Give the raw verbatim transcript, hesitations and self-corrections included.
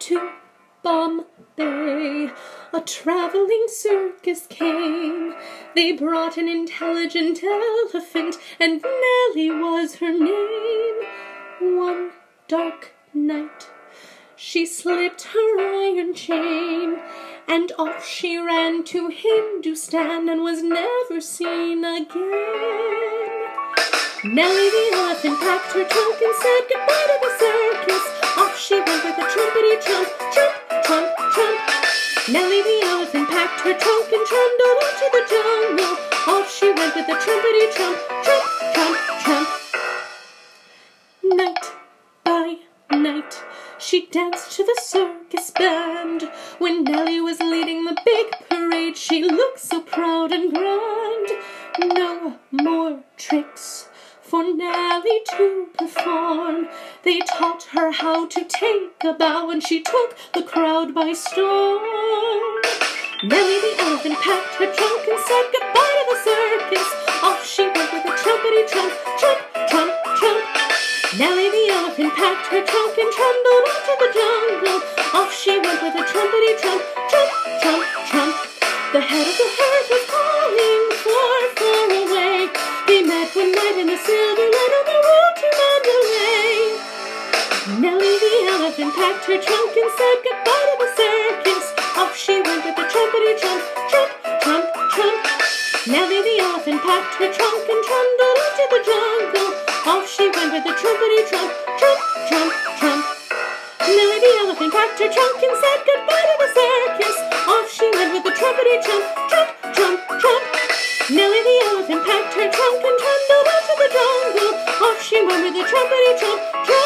to Bombay. A traveling circus came. They brought an intelligent elephant, and Nellie was her name. One dark night, she slipped her iron chain, and off she ran to Hindustan and was never seen again. Nellie the elephant packed her trunk and said goodbye to the circus. Off she went with a trumpety trump, trump, trump, trump. Nellie the elephant packed her trunk and trundled off to the jungle. Off she went with a trumpety trump, trump, trump, trump. Night by night, she danced to the circus band. When Nellie was leading the big parade, she looked so proud and grand. No more tricks for Nellie to perform. They taught her how to take a bow, and she took the crowd by storm. Nellie the elephant packed her trunk and said goodbye to the circus. Off she went with a trumpety trump, trump, trump, trump. Nellie the elephant packed her trunk and trundled off to the jungle. Off she went with a trumpety trump, trump, trump, trump. The head of the herd was calling far, far away. They met one night in the silver light on the road to Mandalay. Nellie the elephant packed her trunk and said goodbye to the circus. Off she went with a trumpety trump, trump, trump, trump. Nellie the elephant packed her trunk and trundled off to the jungle. Off she went with a trumpety trump, trump, trump, trump. Nellie the elephant packed her trunk and said goodbye to the circus. Off she went with a trumpety trump, trump, trump, trump. Nellie the elephant packed her trunk and trundled off to the jungle. Off she went with a trumpety trump, trump.